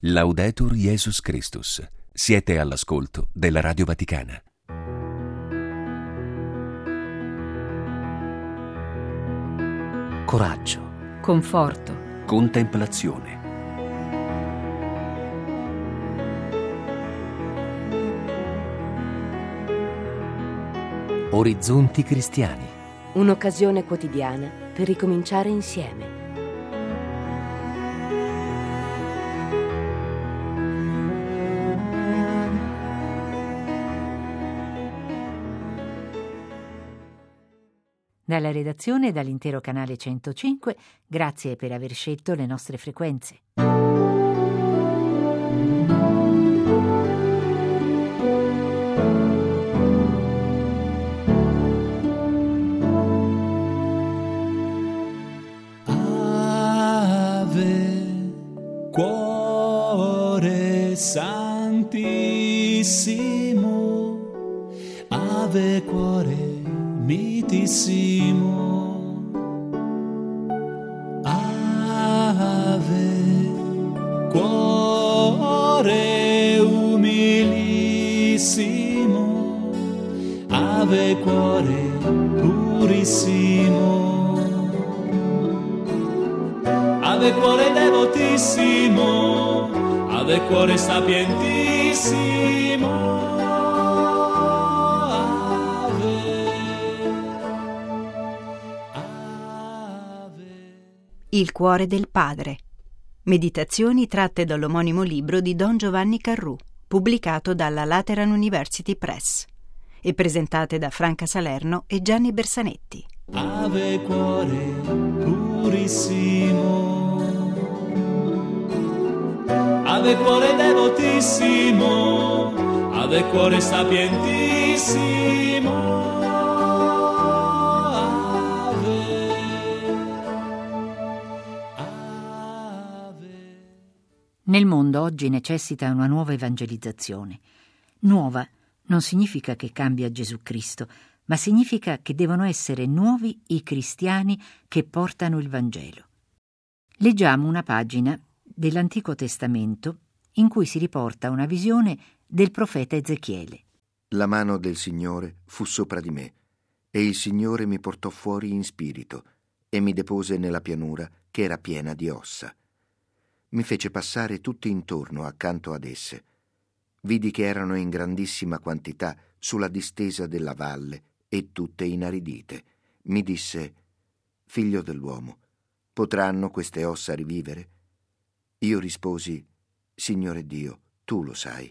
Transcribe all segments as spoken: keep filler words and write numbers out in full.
Laudetur Jesus Christus. Siete all'ascolto della Radio Vaticana. Coraggio, conforto, Contemplazione. orizzonti cristiani. Un'occasione quotidiana per ricominciare insieme. Dalla redazione e dall'intero canale centocinque, grazie per aver scelto le nostre frequenze. Ave, cuore santissimo, Ave, cuore mitissimo, Ave, cuore umilissimo, Ave, cuore purissimo, Ave, cuore devotissimo, Ave, cuore sapientissimo. Il cuore del padre. Meditazioni tratte dall'omonimo libro di Don Giovanni Carrù, pubblicato dalla Lateran University Press, e presentate da Franca Salerno e Gianni Bersanetti. Ave, cuore purissimo, Ave, cuore devotissimo, Ave, cuore sapientissimo. Nel mondo oggi necessita una nuova evangelizzazione. Nuova non significa che cambia Gesù Cristo, ma significa che devono essere nuovi i cristiani che portano il Vangelo. Leggiamo una pagina dell'Antico Testamento in cui si riporta una visione del profeta Ezechiele. La mano del Signore fu sopra di me, e il Signore mi portò fuori in spirito e mi depose nella pianura che era piena di ossa. Mi fece passare tutti intorno accanto ad esse. Vidi che erano in grandissima quantità sulla distesa della valle e tutte inaridite. Mi disse: Figlio dell'uomo, potranno queste ossa rivivere? Io risposi: Signore Dio, tu lo sai.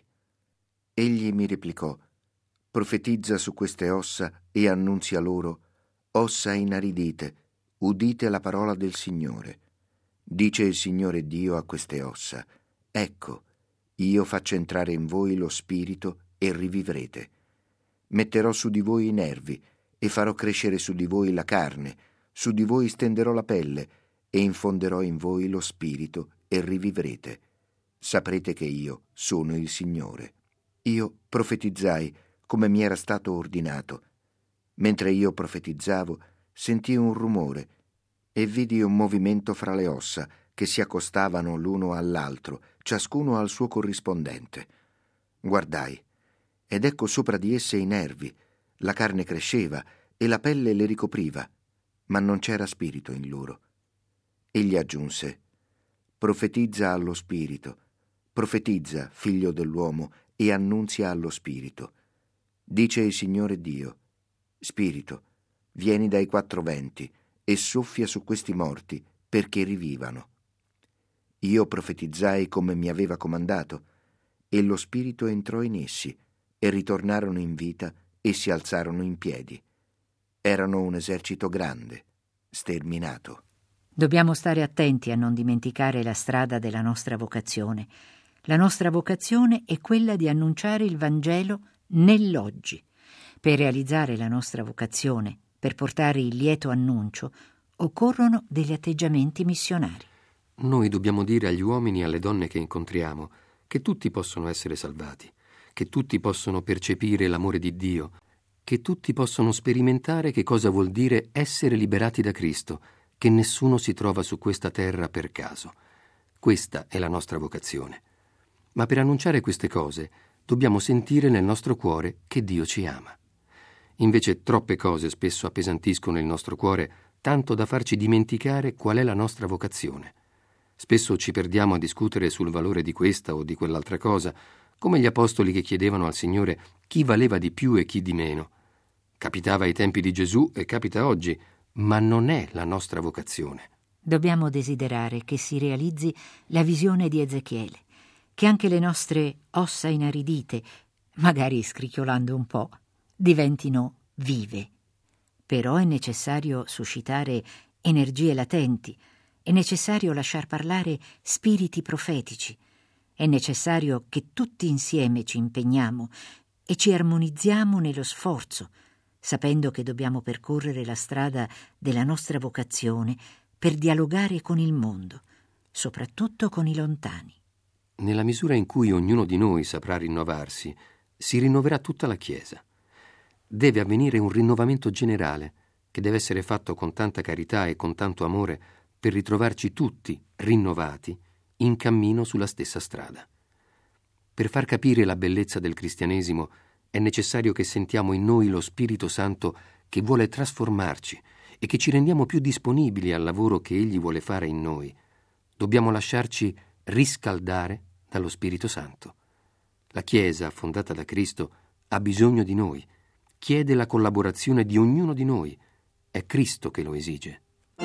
Egli mi replicò: Profetizza su queste ossa e annunzia loro: ossa inaridite, udite la parola del Signore. Dice il Signore Dio a queste ossa: ecco, io faccio entrare in voi lo spirito e rivivrete. Metterò su di voi i nervi e farò crescere su di voi la carne, su di voi stenderò la pelle e infonderò in voi lo spirito e rivivrete. Saprete che io sono il Signore. Io profetizzai come mi era stato ordinato. Mentre io profetizzavo, sentii un rumore e vidi un movimento fra le ossa che si accostavano l'uno all'altro, ciascuno al suo corrispondente. Guardai, ed ecco sopra di esse i nervi, la carne cresceva e la pelle le ricopriva, ma non c'era spirito in loro. Egli aggiunse: Profetizza allo spirito, profetizza, figlio dell'uomo, e annunzia allo spirito. Dice il Signore Dio: Spirito, vieni dai quattro venti e soffia su questi morti perché rivivano. Io profetizzai come mi aveva comandato, e lo spirito entrò in essi, e ritornarono in vita e si alzarono in piedi. Erano un esercito grande, sterminato. Dobbiamo stare attenti a non dimenticare la strada della nostra vocazione. La nostra vocazione è quella di annunciare il Vangelo nell'oggi. Per realizzare la nostra vocazione, per portare il lieto annuncio, occorrono degli atteggiamenti missionari. Noi dobbiamo dire agli uomini e alle donne che incontriamo che tutti possono essere salvati, che tutti possono percepire l'amore di Dio, che tutti possono sperimentare che cosa vuol dire essere liberati da Cristo, che nessuno si trova su questa terra per caso. Questa è la nostra vocazione. Ma per annunciare queste cose dobbiamo sentire nel nostro cuore che Dio ci ama. Invece troppe cose spesso appesantiscono il nostro cuore, tanto da farci dimenticare qual è la nostra vocazione. Spesso ci perdiamo a discutere sul valore di questa o di quell'altra cosa, come gli apostoli che chiedevano al Signore chi valeva di più e chi di meno. Capitava ai tempi di Gesù e capita oggi, ma non è la nostra vocazione. Dobbiamo desiderare che si realizzi la visione di Ezechiele, che anche le nostre ossa inaridite, magari scricchiolando un po', diventino vive. Però è necessario suscitare energie latenti, è necessario lasciar parlare spiriti profetici, è necessario che tutti insieme ci impegniamo e ci armonizziamo nello sforzo, sapendo che dobbiamo percorrere la strada della nostra vocazione per dialogare con il mondo, soprattutto con i lontani. Nella misura in cui ognuno di noi saprà rinnovarsi, si rinnoverà tutta la Chiesa. Deve avvenire un rinnovamento generale, che deve essere fatto con tanta carità e con tanto amore per ritrovarci tutti rinnovati in cammino sulla stessa strada. Per far capire la bellezza del cristianesimo è necessario che sentiamo in noi lo Spirito Santo che vuole trasformarci e che ci rendiamo più disponibili al lavoro che Egli vuole fare in noi. Dobbiamo lasciarci riscaldare dallo Spirito Santo. La Chiesa, fondata da Cristo, ha bisogno di noi, chiede la collaborazione di ognuno di noi. È Cristo che lo esige.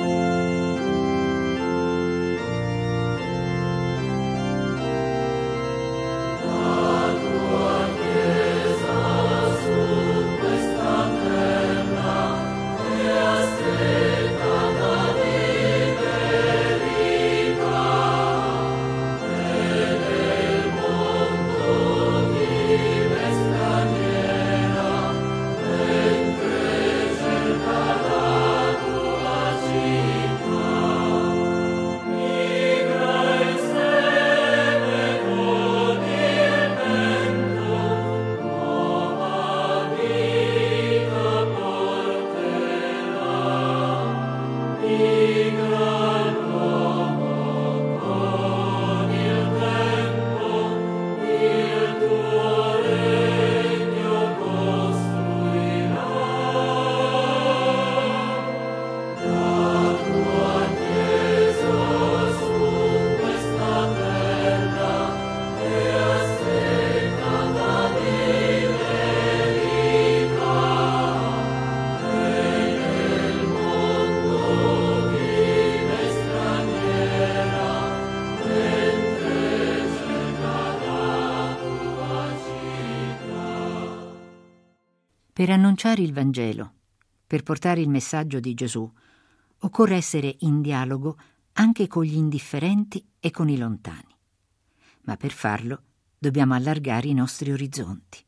Per annunciare il Vangelo, per portare il messaggio di Gesù, occorre essere in dialogo anche con gli indifferenti e con i lontani. Ma per farlo dobbiamo allargare i nostri orizzonti.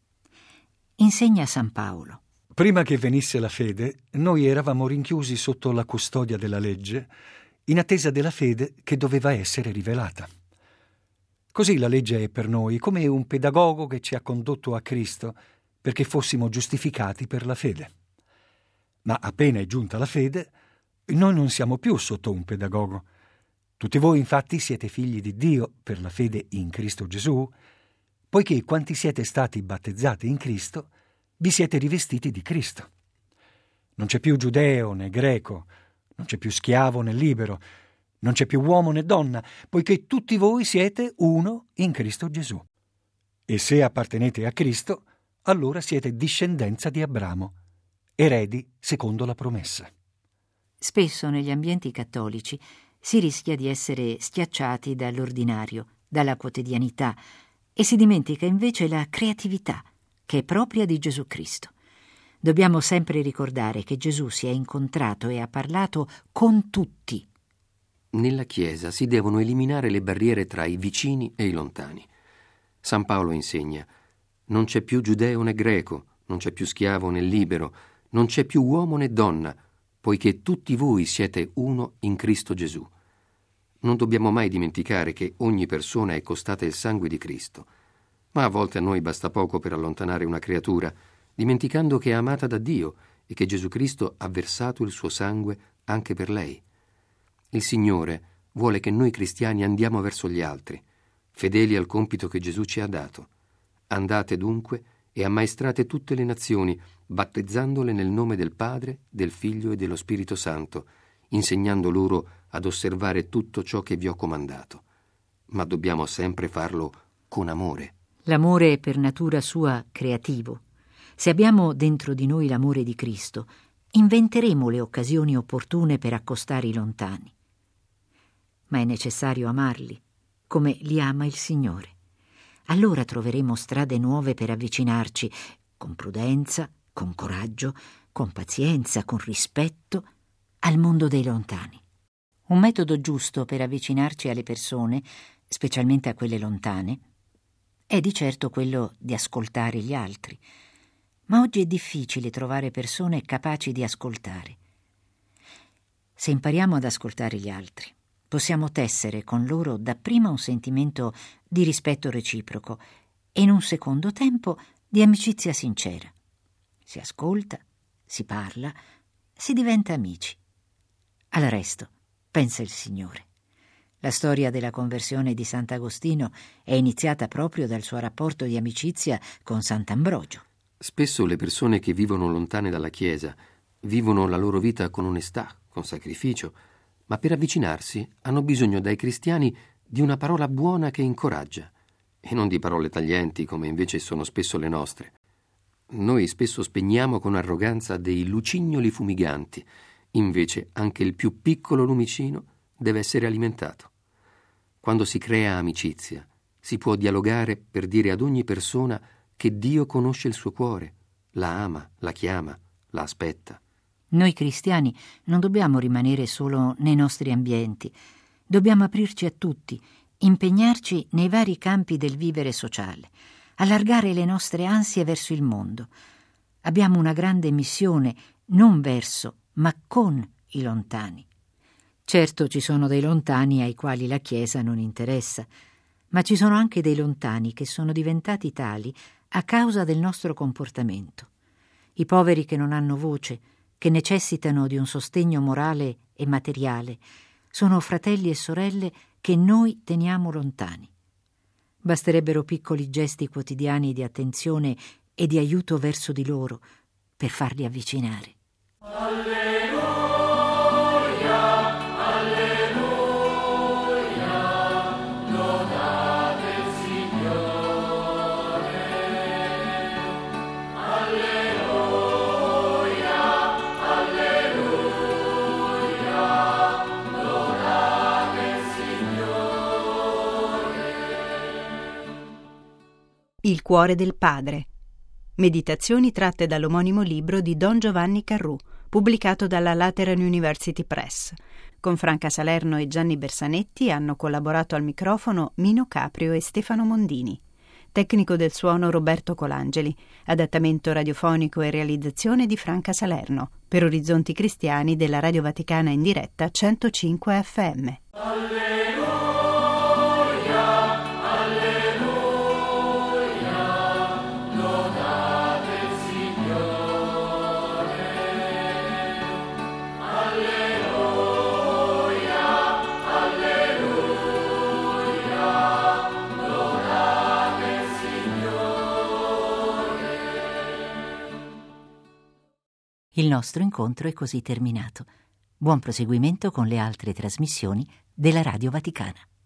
Insegna San Paolo. Prima che venisse la fede, noi eravamo rinchiusi sotto la custodia della legge, in attesa della fede che doveva essere rivelata. Così la legge è per noi come un pedagogo che ci ha condotto a Cristo perché fossimo giustificati per la fede. Ma appena è giunta la fede, noi non siamo più sotto un pedagogo. Tutti voi infatti siete figli di Dio per la fede in Cristo Gesù, poiché quanti siete stati battezzati in Cristo, vi siete rivestiti di Cristo. Non c'è più giudeo né greco, non c'è più schiavo né libero, non c'è più uomo né donna, poiché tutti voi siete uno in Cristo Gesù. E se appartenete a Cristo, allora siete discendenza di Abramo, eredi secondo la promessa. Spesso negli ambienti cattolici si rischia di essere schiacciati dall'ordinario, dalla quotidianità, e si dimentica invece la creatività che è propria di Gesù Cristo. Dobbiamo sempre ricordare che Gesù si è incontrato e ha parlato con tutti. Nella Chiesa si devono eliminare le barriere tra i vicini e i lontani. San Paolo insegna: non c'è più giudeo né greco, non c'è più schiavo né libero, non c'è più uomo né donna, poiché tutti voi siete uno in Cristo Gesù. Non dobbiamo mai dimenticare che ogni persona è costata il sangue di Cristo, ma a volte a noi basta poco per allontanare una creatura, dimenticando che è amata da Dio e che Gesù Cristo ha versato il suo sangue anche per lei. Il Signore vuole che noi cristiani andiamo verso gli altri, fedeli al compito che Gesù ci ha dato. Andate dunque e ammaestrate tutte le nazioni, battezzandole nel nome del Padre, del Figlio e dello Spirito Santo, insegnando loro ad osservare tutto ciò che vi ho comandato. Ma dobbiamo sempre farlo con amore. L'amore è per natura sua creativo. Se abbiamo dentro di noi l'amore di Cristo, inventeremo le occasioni opportune per accostare i lontani. Ma è necessario amarli, come li ama il Signore. Allora troveremo strade nuove per avvicinarci, con prudenza, con coraggio, con pazienza, con rispetto, al mondo dei lontani. Un metodo giusto per avvicinarci alle persone, specialmente a quelle lontane, è di certo quello di ascoltare gli altri. Ma oggi è difficile trovare persone capaci di ascoltare. Se impariamo ad ascoltare gli altri, possiamo tessere con loro dapprima un sentimento di rispetto reciproco e in un secondo tempo di amicizia sincera. Si ascolta, si parla, si diventa amici. Al resto pensa il Signore. La storia della conversione di Sant'Agostino è iniziata proprio dal suo rapporto di amicizia con Sant'Ambrogio. Spesso le persone che vivono lontane dalla Chiesa vivono la loro vita con onestà, con sacrificio, ma per avvicinarsi hanno bisogno dai cristiani di una parola buona che incoraggia, e non di parole taglienti come invece sono spesso le nostre. Noi spesso spegniamo con arroganza dei lucignoli fumiganti, invece anche il più piccolo lumicino deve essere alimentato. Quando si crea amicizia, si può dialogare per dire ad ogni persona che Dio conosce il suo cuore, la ama, la chiama, la aspetta. Noi cristiani non dobbiamo rimanere solo nei nostri ambienti, dobbiamo aprirci a tutti, impegnarci nei vari campi del vivere sociale, allargare le nostre ansie verso il mondo. Abbiamo una grande missione, non verso, ma con i lontani. Certo ci sono dei lontani ai quali la Chiesa non interessa, ma ci sono anche dei lontani che sono diventati tali a causa del nostro comportamento. I poveri che non hanno voce, che necessitano di un sostegno morale e materiale, sono fratelli e sorelle che noi teniamo lontani. Basterebbero piccoli gesti quotidiani di attenzione e di aiuto verso di loro per farli avvicinare. Il cuore del padre. Meditazioni tratte dall'omonimo libro di Don Giovanni Carrù, pubblicato dalla Lateran University Press. Con Franca Salerno e Gianni Bersanetti hanno collaborato al microfono Mino Caprio e Stefano Mondini. Tecnico del suono Roberto Colangeli. Adattamento radiofonico e realizzazione di Franca Salerno. Per Orizzonti Cristiani della Radio Vaticana in diretta centocinque F M. Il nostro incontro è così terminato. Buon proseguimento con le altre trasmissioni della Radio Vaticana.